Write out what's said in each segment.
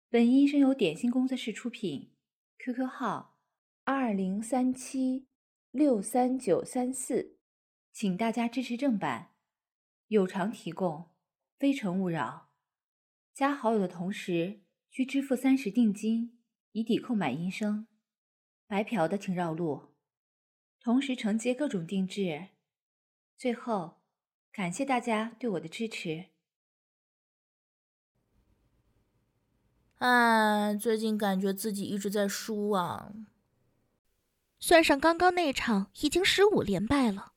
本音声由点心工作室出品 ，QQ 号2037639334，请大家支持正版，有偿提供，非诚勿扰。加好友的同时需支付30定金，以抵扣买音声。白嫖的请绕路，同时承接各种定制。最后，感谢大家对我的支持。 最近感觉自己一直在输啊。 算上刚刚那场，已经15连败了。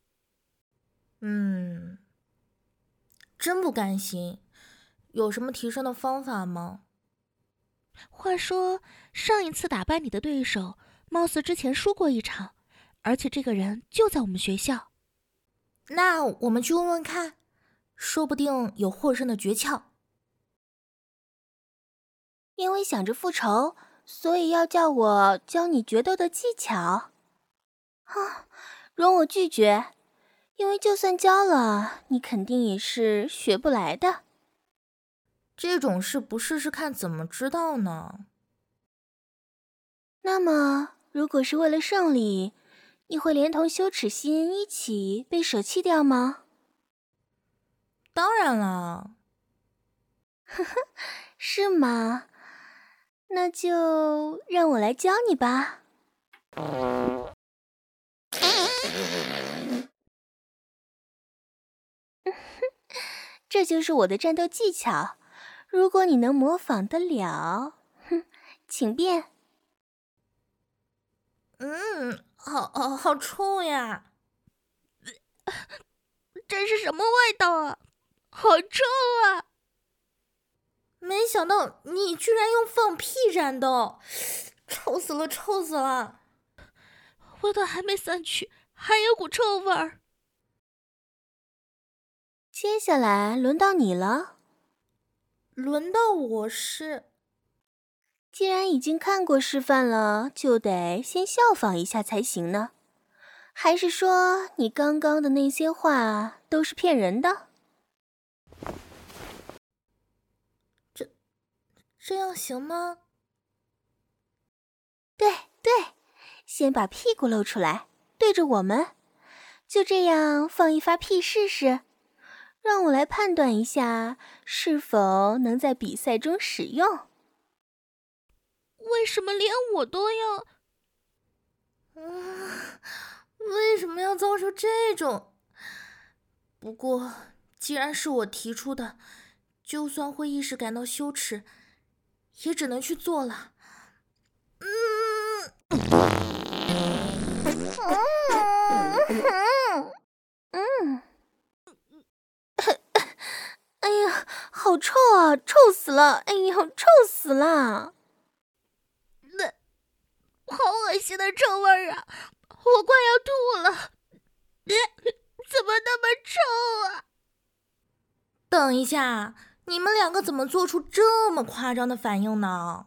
真不甘心。有什么提升的方法吗？ 话说，上一次打败你的对手，貌似之前输过一场，而且这个人就在我们学校。 那我们去问问看，说不定有获胜的诀窍。 因为想着复仇，所以要叫我教你决斗的技巧？容我拒绝，因为就算教了，你肯定也是学不来的。 这种事不试试看怎么知道呢？ 那么，如果是为了胜利，你会连同羞耻心一起被舍弃掉吗？ 当然了。 是吗？那就让我来教你吧。这就是我的战斗技巧，如果你能模仿得了，请便。 好臭呀！ 这是什么味道啊？好臭啊！ 没想到你居然用放屁战斗，臭死了，臭死了！ 味道还没散去，还有股臭味儿。 接下来轮到你了。 轮到我是？ 既然已经看过示范了，就得先效仿一下才行呢。还是说你刚刚的那些话都是骗人的？ 这样行吗？ 对，先把屁股露出来，对着我们，就这样放一发屁试试，让我来判断一下是否能在比赛中使用。 为什么连我都要？ 为什么要遭受这种？不过，既然是我提出的，就算会一时感到羞耻，也只能去做了。 哎呀，好臭啊，臭死了！哎呀，臭死了！ 好恶心的臭味儿啊！我快要吐了。怎么那么臭啊？ 等一下，你们两个怎么做出这么夸张的反应呢？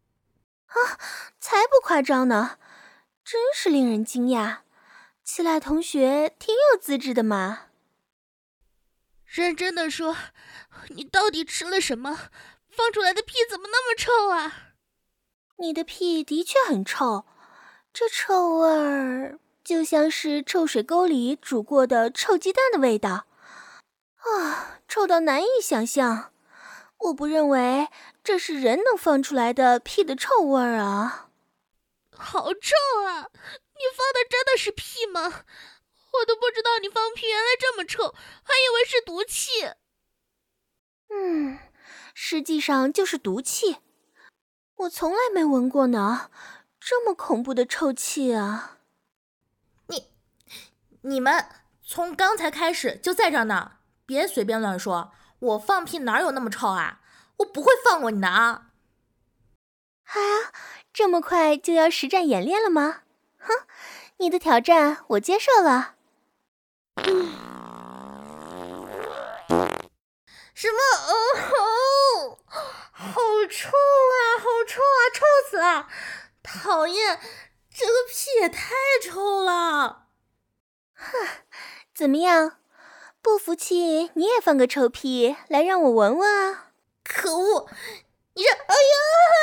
才不夸张呢，真是令人惊讶。七濑同学挺有资质的嘛。 认真的说，你到底吃了什么？放出来的屁怎么那么臭啊？ 你的屁的确很臭，这臭味儿就像是臭水沟里煮过的臭鸡蛋的味道啊，臭到难以想象。我不认为这是人能放出来的屁的臭味儿啊！ 好臭啊！你放的真的是屁吗？我都不知道你放屁原来这么臭，还以为是毒气。 实际上就是毒气。我从来没闻过呢，这么恐怖的臭气啊！ 你们从刚才开始就在这儿呢，别随便乱说。我放屁哪有那么臭啊？我不会放过你的啊！ 这么快就要实战演练了吗？你的挑战我接受了。 什么？好臭啊！好臭啊！臭死了！讨厌，这个屁也太臭了！ 怎么样？不服气你也放个臭屁来让我闻闻啊！ 可恶！你这……哎呀！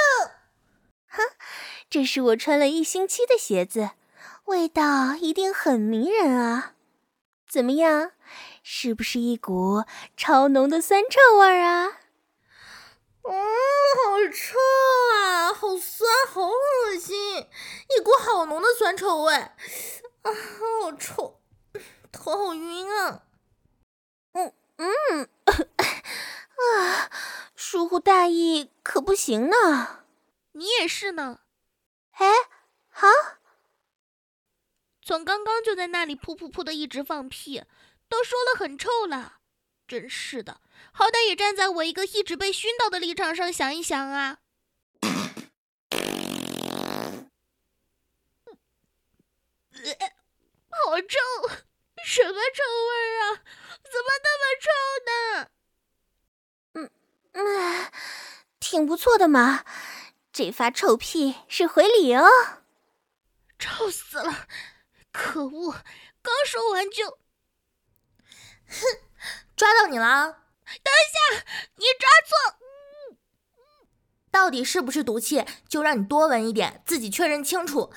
这是我穿了1星期的鞋子，味道一定很迷人啊！怎么样，是不是一股超浓的酸臭味啊？ 好臭啊，好酸，好恶心，一股好浓的酸臭味啊，好臭，头好晕啊！ 啊，疏忽大意可不行呢。 你也是呢。 哎，好， 从刚刚就在那里噗噗噗的一直放屁，都说了很臭了。真是的，好歹也站在我一个一直被熏到的立场上想一想啊。好臭，什么臭味啊？怎么那么臭呢？ 挺不错的嘛。这发臭屁是回礼哦。 臭死了！可恶，刚说完就…… 抓到你了！ 等一下，你抓错！ 到底是不是毒气，就让你多闻一点，自己确认清楚。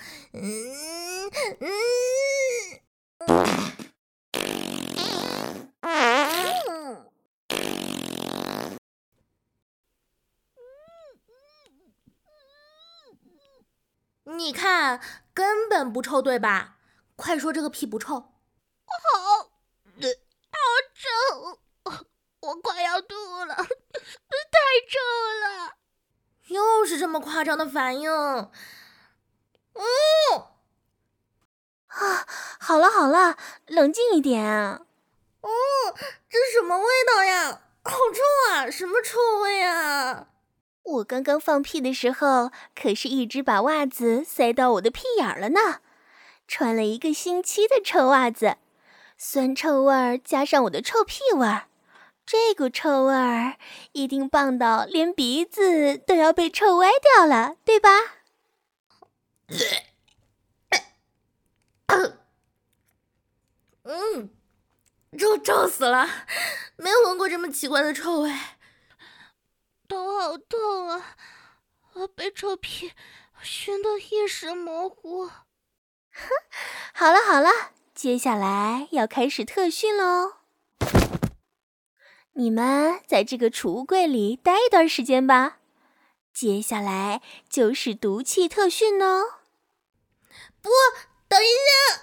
你看，根本不臭，对吧？快说这个屁不臭。 好臭！我快要吐了，太臭了！ 又是这么夸张的反应。 好了，冷静一点。 这什么味道呀？好臭啊！什么臭味啊？ 我刚刚放屁的时候，可是一直把袜子塞到我的屁眼了呢。穿了1个星期的臭袜子，酸臭味儿加上我的臭屁味儿，这股臭味儿一定棒到连鼻子都要被臭歪掉了，对吧？ 臭死了！没闻过这么奇怪的臭味。 头好痛啊！我被臭屁熏得意识模糊。 好了，接下来要开始特训喽。你们在这个储物柜里待一段时间吧。接下来就是毒气特训哦。 不，等一下。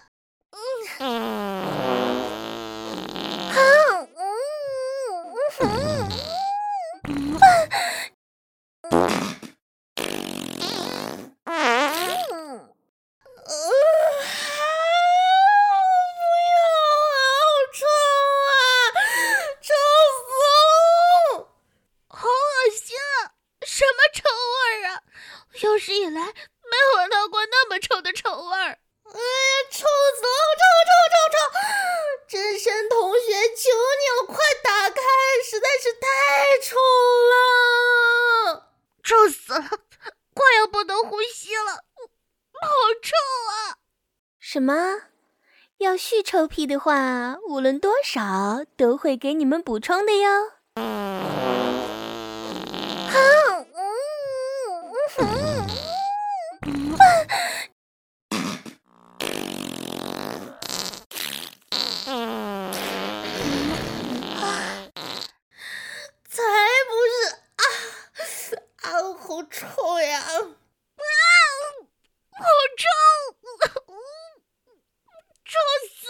有史以来没闻到过那么臭的臭味儿。 臭死了！臭！真神同学，求你了，快打开，实在是太臭了！ 臭死了，快要不能呼吸了，好臭啊！ 什么？要续臭屁的话，无论多少都会给你们补充的哟。 才不是好臭呀！ 好臭！臭死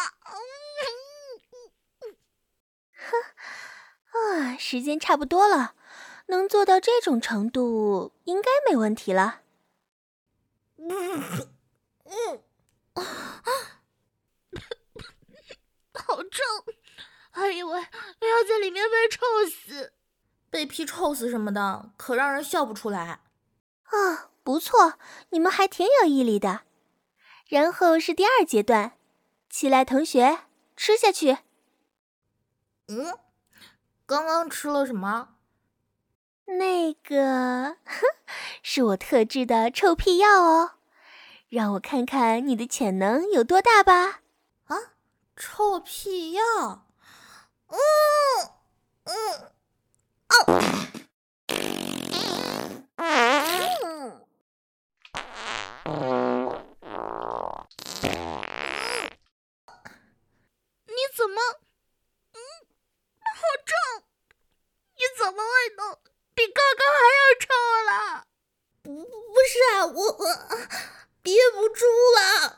了！ 时间差不多了，能做到这种程度，应该没问题了。 好臭！还以为要在里面被臭死。 被屁臭死什么的，可让人笑不出来。 不错，你们还挺有毅力的。然后是第2阶段，起来，同学，吃下去。 刚刚吃了什么？ 那个，是我特制的臭屁药哦。让我看看你的潜能有多大吧。 臭屁药。 比刚刚还要臭了。 不是啊，我憋不住了。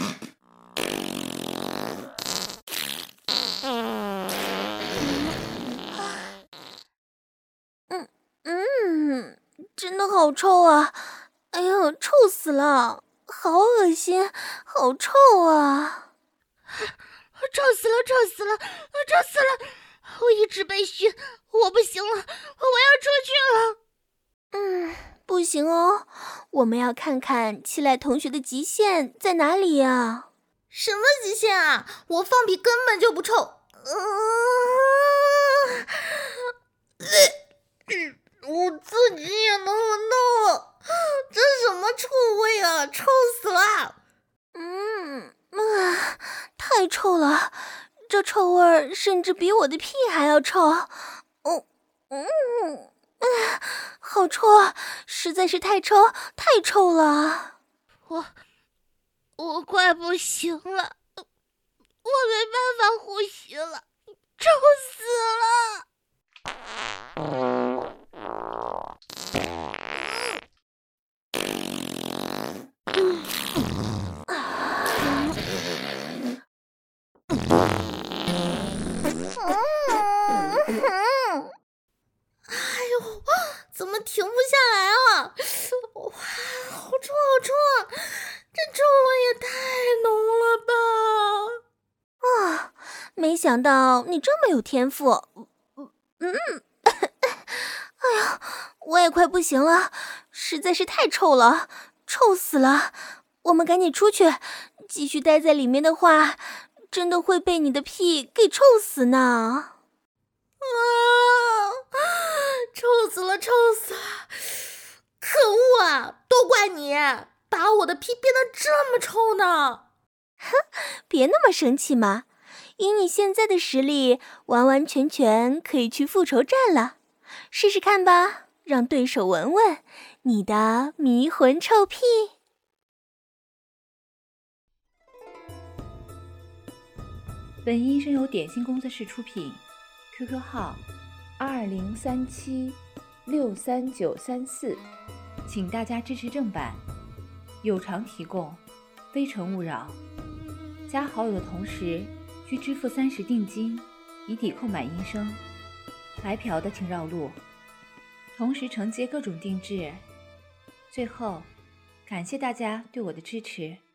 真的好臭啊！哎呦，臭死了，好恶心，好臭啊！ 臭死了，臭死了，臭死了！我一直被熏，我不行了，我要出去了。 不行哦，我们要看看七濑同学的极限在哪里呀？ 什么极限啊？我放屁根本就不臭。我自己也能闻到了，这什么臭味啊？臭死了！ 太臭了，这臭味儿甚至比我的屁还要臭。好臭啊！实在是太臭，太臭了。 我快不行了，我没办法呼吸了，臭死了！ 怎么停不下来了？哇，好臭好臭啊！这臭味也太浓了吧！ 没想到你这么有天赋。哎呀，我也快不行了，实在是太臭了，臭死了！我们赶紧出去，继续待在里面的话，真的会被你的屁给臭死呢。 臭死了，臭死了！可恶啊！都怪你，把我的屁变得这么臭呢！ 别那么生气嘛，以你现在的实力，完完全全可以去复仇战了。试试看吧，让对手闻闻你的迷魂臭屁。 本音声由点心工作室出品 ，QQ 号2037639934，请大家支持正版，有偿提供，非诚勿扰。加好友的同时需支付30定金，以抵扣买音声。白嫖的请绕路，同时承接各种定制。最后，感谢大家对我的支持。